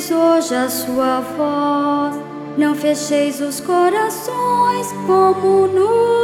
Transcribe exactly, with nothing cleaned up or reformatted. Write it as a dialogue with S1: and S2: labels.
S1: ouvireis hoje a sua voz. Não fecheis os corações como no